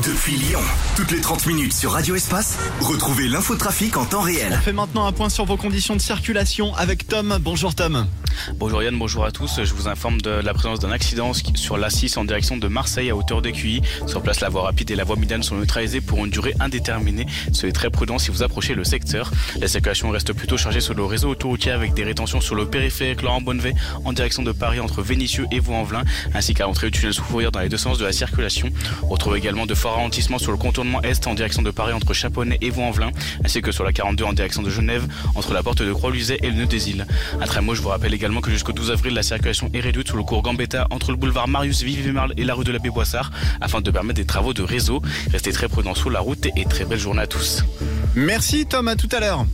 Depuis Lyon, toutes les 30 minutes sur Radio Espace, retrouvez l'infotrafic en temps réel. On fait maintenant un point sur vos conditions de circulation avec Tom. Bonjour Tom. Bonjour Yann, bonjour à tous. Je vous informe de la présence d'un accident sur l'A6 en direction de Marseille à hauteur d'Écuilly. Sur place, la voie rapide et la voie médiane sont neutralisées pour une durée indéterminée. Soyez très prudents si vous approchez le secteur. La circulation reste plutôt chargée sur le réseau autoroutier avec des rétentions sur le périphérique Laurent Bonnevet en direction de Paris entre Vénissieux et Vaux-en-Velin, ainsi qu'à l'entrée du tunnel sous Fourrière dans les deux sens de la circulation. On retrouve également de forts ralentissements sur le contournement est en direction de Paris entre Chaponnay et Vaux-en-Velin, ainsi que sur la 42 en direction de Genève entre la porte de Croix-Luzet et le nœud des Îles. Un trait mot, je vous rappelle également que jusqu'au 12 avril, la circulation est réduite sous le cours Gambetta entre le boulevard Marius Vivien-Merle et la rue de l'Abbé Boissard afin de permettre des travaux de réseau. Restez très prudents sur la route et très belle journée à tous. Merci Tom, à tout à l'heure.